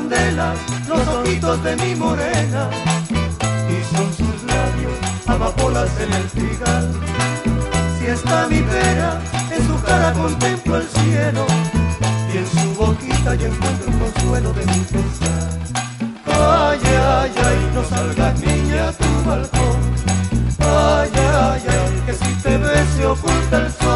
candelas los ojitos de mi morena, y son sus labios amapolas en el trigal. Si está mi vera, en su cara contemplo el cielo, y en su boquita yo encuentro el consuelo de mi pesar. Ay, ay, ay, no salgas niña a tu balcón. Ay, ay, ay, que si te ves se oculta el sol.